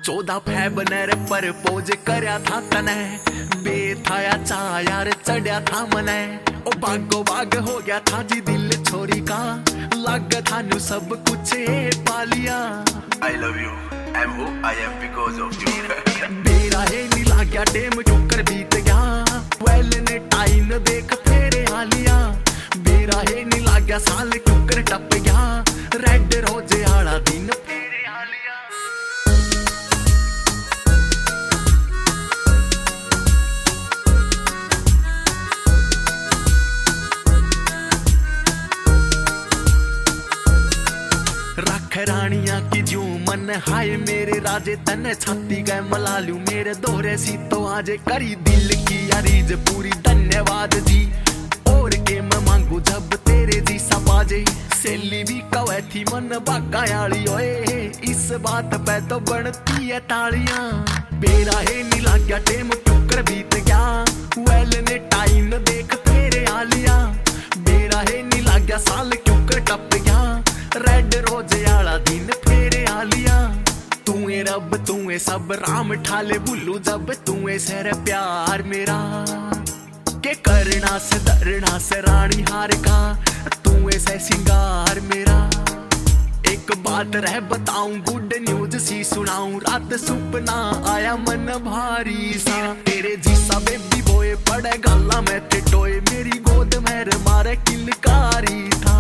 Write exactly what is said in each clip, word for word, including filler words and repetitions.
चौदह फेबनर पर पोज करया था तने, बेथाया चा यार चढ़या था मने। ओ बागो बाग हो गया था जी दिल छोरी का, लग था नु सब कुछ पालिया। I love you, I'm who I am because of you। बेरा है नी लाग गया टेम चुकर बीत गया, वेल ने टाइम देख तेरे हालिया। बेरा है नी लाग गया साल चुकर टप गया, रेड रोजे आड़ा दिन तेरे हालिया। रख रानिया की जू मन हाय मेरे राजे, तने छाती गए मला लू मेरे दोहरे सी तो आजे। करी दिल की यारीज पूरी धन्यवाद जी, और के मैं मांगू जब तेरे जी सबाजे। सेली भी कवे थी मन बागा याली ओए, इस बात पे तो बनती है तालियां। बेरा है नी लाग गया टेम टुकर बीत गया, वेल ने टाइम देख तेरे आलिया। बेरा है नी लाग गया साल टुकर टप गया, रेड रोज आला दिन फेरे आलिया। तू ए रब तू ए सब राम ठाले बुल्लू जब तू ए सर प्यार मेरा, के करना से दरना से रानी हार का, तू ऐसे सिंगार मेरा। एक बात रह बताऊं गुड न्यूज सी सुनाऊं, रात सुपना आया मन भारी सा। तेरे जीसा बेबी बोए पड़े गाला में ते टोए, मेरी गोद में मारे किलकारी था।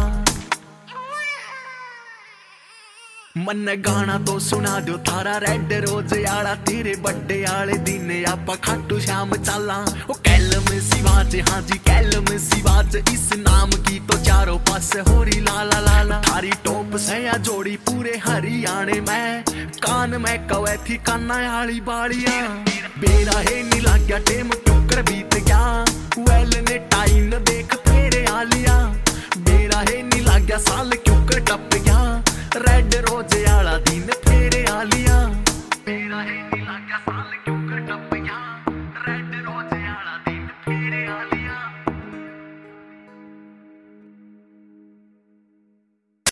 मन गाना तो सुना दो थारा रेड रोज आड़ा, तेरे बर्थडे आले दिन आपा खाटू श्याम चाला। ओ कैलम सिवाज हाँ जी कैलम सिवाज, इस नाम की तो चारों पास होरी लाला लाला। थारी टोप से या जोड़ी पूरे हरियाणे में, कान में कवे थी काना आली बाड़िया। बेरा है नी लाग गया टेम टुकर बीत गया, वेल ने टाइम देख तेरे आलिया।